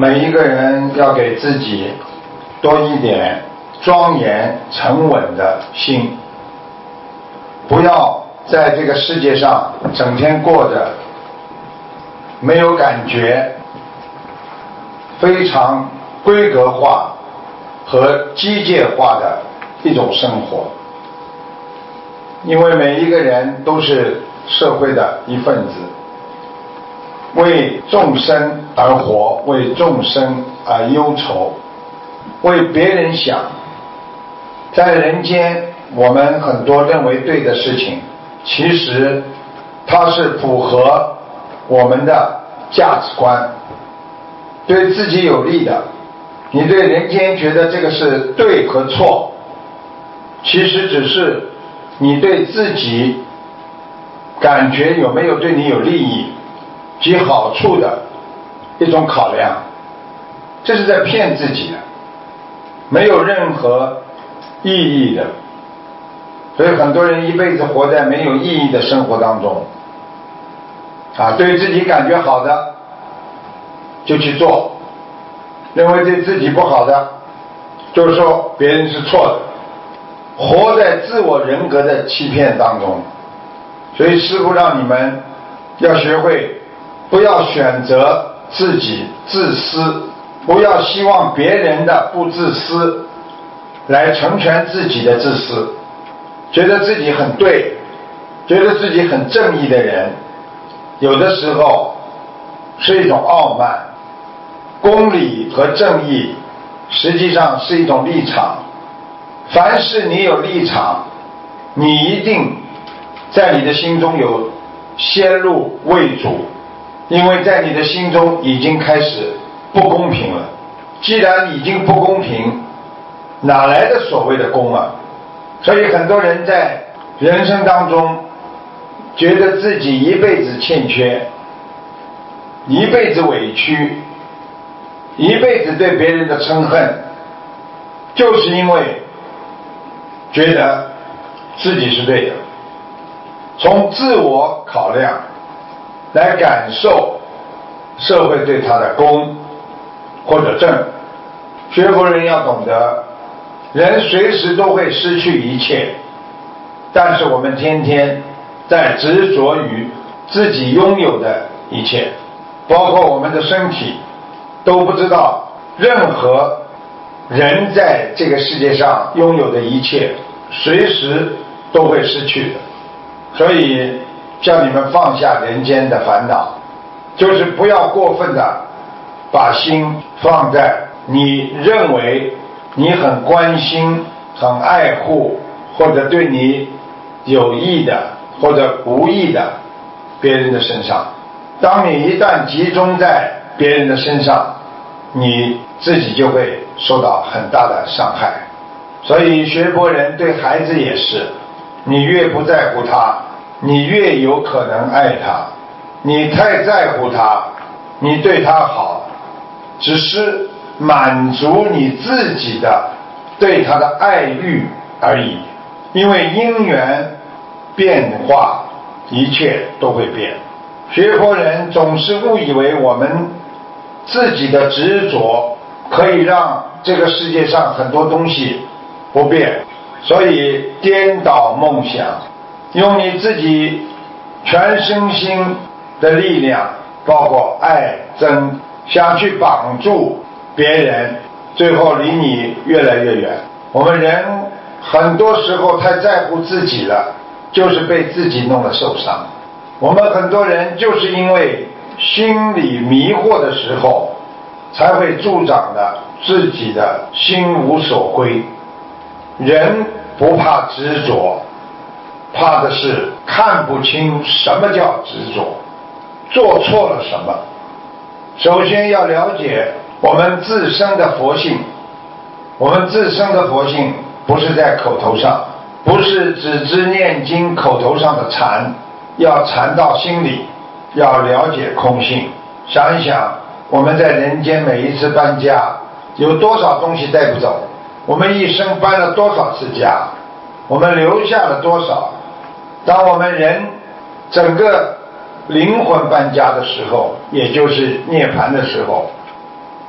每一个人要给自己多一点庄严沉稳的心，不要在这个世界上整天过着没有感觉、非常规格化和机械化的一种生活。因为每一个人都是社会的一份子，为众生而活，为众生而忧愁，为别人想。在人间我们很多认为对的事情，其实它是符合我们的价值观，对自己有利的。你对人间觉得这个是对和错，其实只是你对自己感觉有没有对你有利益及好处的一种考量，这是在骗自己的，没有任何意义的。所以很多人一辈子活在没有意义的生活当中对自己感觉好的就去做，认为对自己不好的就是说别人是错的，活在自我人格的欺骗当中。所以师父让你们要学会，不要选择自己自私，不要希望别人的不自私来成全自己的自私，觉得自己很对，觉得自己很正义的人，有的时候是一种傲慢。公理和正义实际上是一种立场，凡是你有立场，你一定在你的心中有先入为主，因为在你的心中已经开始不公平了。既然已经不公平，哪来的所谓的公啊？所以很多人在人生当中觉得自己一辈子欠缺，一辈子委屈，一辈子对别人的憎恨，就是因为觉得自己是对的，从自我考量来感受社会对他的公或者正。学佛人要懂得，人随时都会失去一切，但是我们天天在执着于自己拥有的一切，包括我们的身体，都不知道任何人在这个世界上拥有的一切随时都会失去的。所以叫你们放下人间的烦恼，就是不要过分的把心放在你认为你很关心、很爱护或者对你有益的或者无益的别人的身上。当你一旦集中在别人的身上，你自己就会受到很大的伤害。所以学佛人对孩子也是，你越不在乎他，你越有可能爱他。你太在乎他，你对他好，只是满足你自己的对他的爱欲而已。因为因缘变化，一切都会变。学佛人总是误以为我们自己的执着可以让这个世界上很多东西不变，所以颠倒梦想，用你自己全身心的力量，包括爱憎，想去绑住别人，最后离你越来越远。我们人很多时候太在乎自己了，就是被自己弄得受伤。我们很多人就是因为心里迷惑的时候，才会助长了自己的心无所归。人不怕执着，怕的是看不清什么叫执着，做错了什么。首先要了解我们自身的佛性，我们自身的佛性不是在口头上，不是只知念经口头上的禅，要禅到心里，要了解空性。想一想，我们在人间每一次搬家，有多少东西带不走？我们一生搬了多少次家？我们留下了多少？当我们人整个灵魂搬家的时候，也就是涅槃的时候，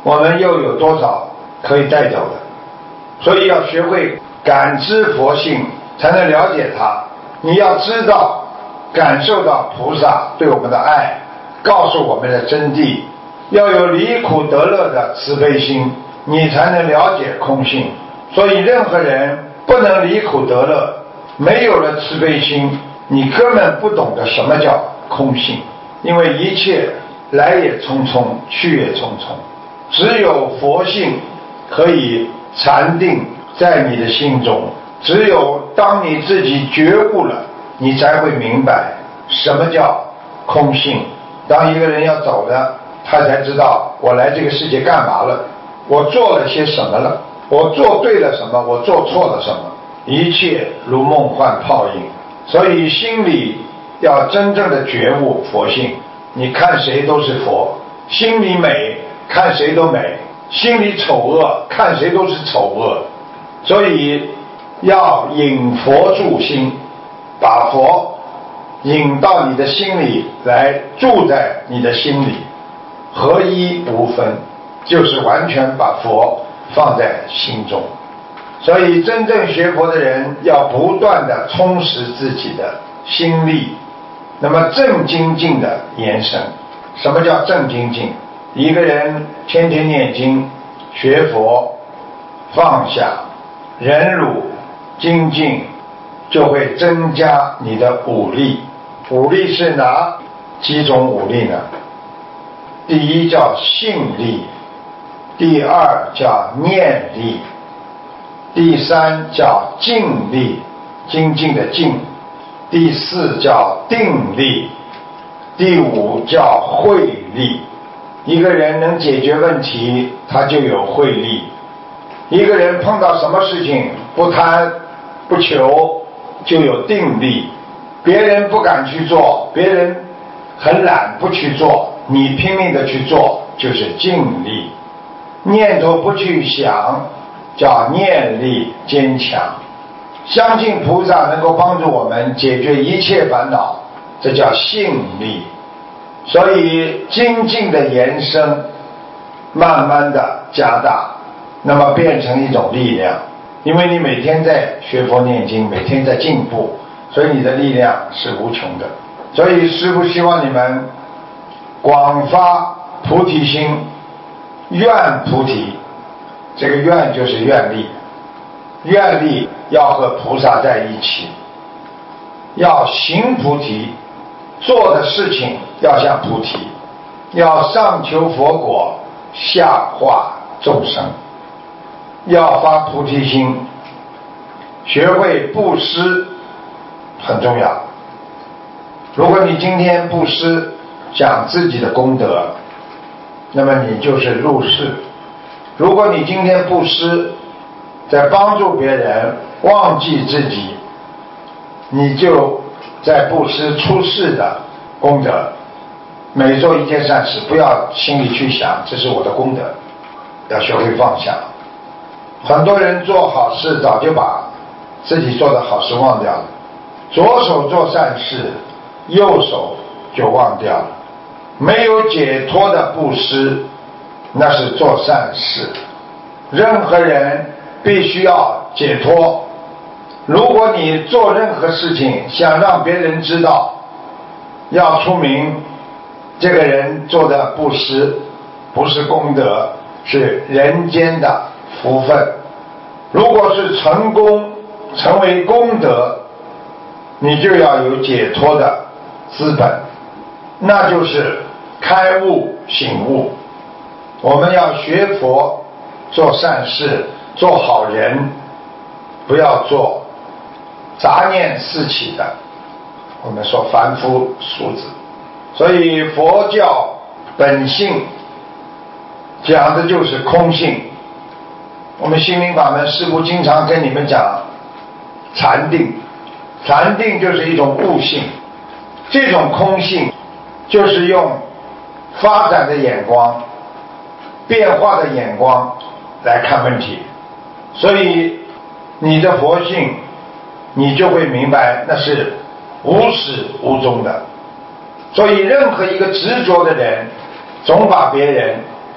我们又有多少可以带走的？所以要学会感知佛性，才能了解它。你要知道感受到菩萨对我们的爱，告诉我们的真谛，要有离苦得乐的慈悲心，你才能了解空性。所以任何人不能离苦得乐，没有了慈悲心，你根本不懂得什么叫空性。因为一切来也匆匆，去也匆匆，只有佛性可以禅定在你的心中。只有当你自己觉悟了，你才会明白什么叫空性。当一个人要走了，他才知道我来这个世界干嘛了，我做了些什么了，我做对了什么，我做错了什么，一切如梦幻泡影。所以心里要真正的觉悟佛性，你看谁都是佛，心里美看谁都美，心里丑恶看谁都是丑恶。所以要引佛住心，把佛引到你的心里来，住在你的心里，合一无分，就是完全把佛放在心中。所以真正学佛的人要不断的充实自己的心力，那么正精进的延伸。什么叫正精进？一个人天天念经学佛，放下忍辱精进，就会增加你的武力。武力是哪几种武力呢？第一叫信力，第二叫念力，第三叫静力，精进的静，第四叫定力，第五叫慧力。一个人能解决问题，他就有慧力。一个人碰到什么事情不贪不求，就有定力。别人不敢去做，别人很懒不去做，你拼命的去做，就是静力。念头不去想，叫念力坚强。相信菩萨能够帮助我们解决一切烦恼，这叫信力。所以精进的延伸慢慢的加大，那么变成一种力量。因为你每天在学佛念经，每天在进步，所以你的力量是无穷的。所以师父希望你们广发菩提心，愿菩提。这个愿就是愿力，愿力要和菩萨在一起，要行菩提，做的事情要像菩提，要上求佛果，下化众生，要发菩提心，学会布施很重要。如果你今天布施讲自己的功德，那么你就是入世。如果你今天布施在帮助别人，忘记自己，你就在布施出世的功德。每做一件善事，不要心里去想这是我的功德，要学会放下。很多人做好事早就把自己做的好事忘掉了，左手做善事，右手就忘掉了。没有解脱的布施，那是做善事。任何人必须要解脱。如果你做任何事情想让别人知道，要出名，这个人做的布施不是功德，是人间的福分。如果是成功成为功德，你就要有解脱的资本，那就是开悟醒悟。我们要学佛，做善事，做好人，不要做杂念四起的，我们说凡夫俗子。所以佛教本性讲的就是空性。我们心灵法门师父经常跟你们讲禅定，禅定就是一种悟性。这种空性就是用发展的眼光，变化的眼光来看问题。所以你的佛性，你就会明白那是无始无终的。所以任何一个执着的人，总把别人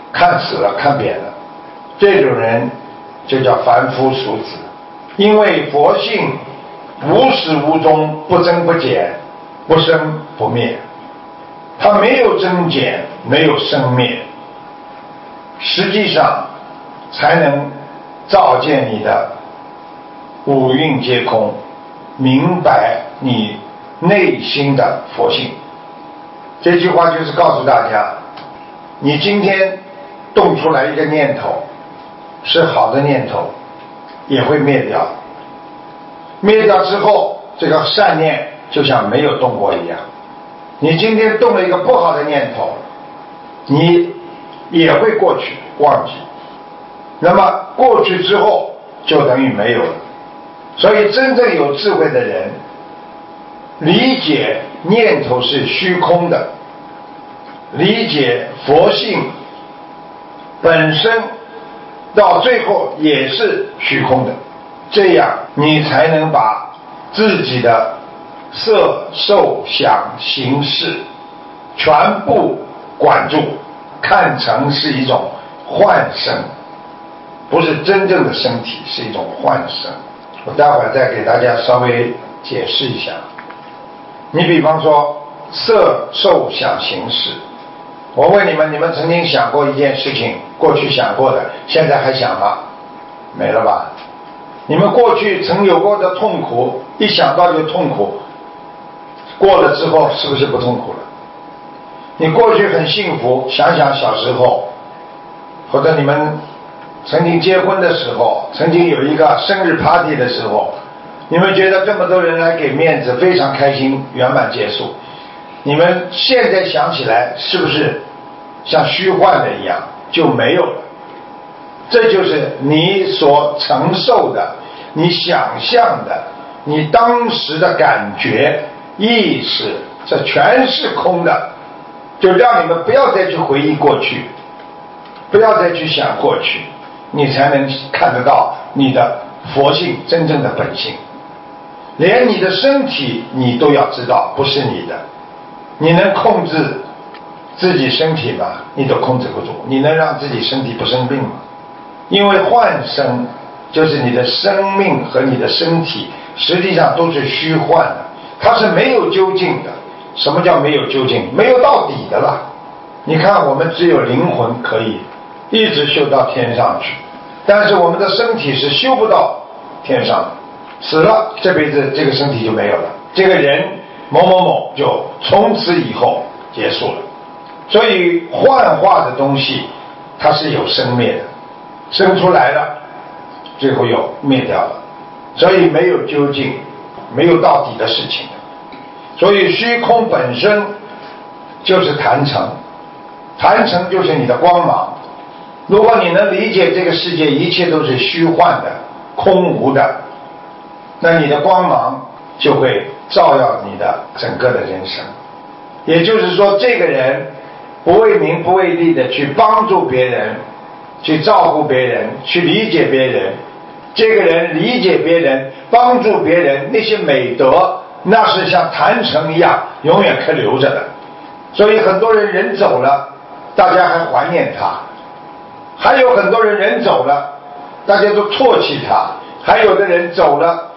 看死了看扁了，这种人就叫凡夫俗子。因为佛性无始无终，不增不减，不生不灭，它没有增减，没有生灭，实际上才能照见你的五蕴皆空，明白你内心的佛性。这句话就是告诉大家，你今天动出来一个念头是好的念头，也会灭掉，灭掉之后这个善念就像没有动过一样。你今天动了一个不好的念头，你也会过去忘记，那么过去之后就等于没有了。所以真正有智慧的人理解念头是虚空的，理解佛性本身到最后也是虚空的，这样你才能把自己的色受想行识全部管住，看成是一种幻身，不是真正的身体，是一种幻身。我待会儿再给大家稍微解释一下。你比方说色受想行识，我问你们，你们曾经想过一件事情，过去想过的，现在还想吗？没了吧？你们过去曾有过的痛苦，一想到就痛苦，过了之后是不是不痛苦了？你过去很幸福，想想小时候，或者你们曾经结婚的时候，曾经有一个生日 party 的时候，你们觉得这么多人来给面子，非常开心，圆满结束。你们现在想起来是不是像虚幻的一样就没有了？这就是你所承受的，你想象的，你当时的感觉意识，这全是空的。就让你们不要再去回忆过去，不要再去想过去，你才能看得到你的佛性真正的本性。连你的身体你都要知道不是你的，你能控制自己身体吗？你都控制不住。你能让自己身体不生病吗？因为幻生就是你的生命和你的身体实际上都是虚幻的，它是没有究竟的。什么叫没有究竟？没有到底的了。你看我们只有灵魂可以一直修到天上去，但是我们的身体是修不到天上的，死了这辈子这个身体就没有了，这个人某某某就从此以后结束了。所以幻化的东西它是有生灭的，生出来了最后又灭掉了，所以没有究竟，没有到底的事情。所以虚空本身就是坛城，坛城就是你的光芒。如果你能理解这个世界一切都是虚幻的空无的，那你的光芒就会照耀你的整个的人生。也就是说，这个人不为名不为利的去帮助别人，去照顾别人，去理解别人，这个人理解别人，帮助别人，那些美德那是像坛城一样永远可留着的。所以很多人走了，大家还怀念他，还有很多人走了，大家都唾弃他，还有的人走了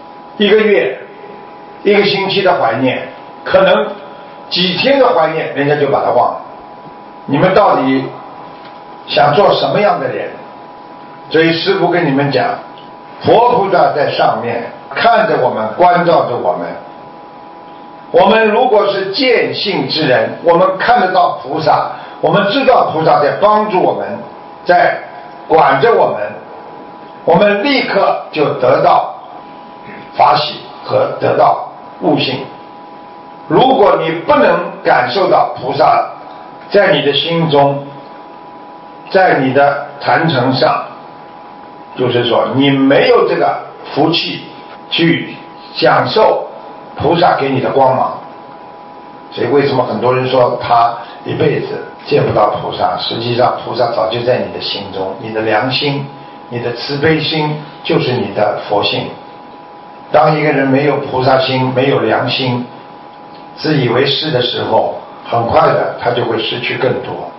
1个月1个星期的怀念，可能几天的怀念人家就把他忘了。你们到底想做什么样的人？所以师父跟你们讲，佛菩萨在上面看着我们，关照着我们。我们如果是见性之人，我们看得到菩萨，我们知道菩萨在帮助我们，在管着我们，我们立刻就得到法喜和得到悟性。如果你不能感受到菩萨在你的心中，在你的坛城上，就是说你没有这个福气去享受菩萨给你的光芒。所以为什么很多人说他一辈子见不到菩萨？实际上菩萨早就在你的心中，你的良心，你的慈悲心就是你的佛性。当一个人没有菩萨心，没有良心，自以为是的时候，很快的他就会失去更多。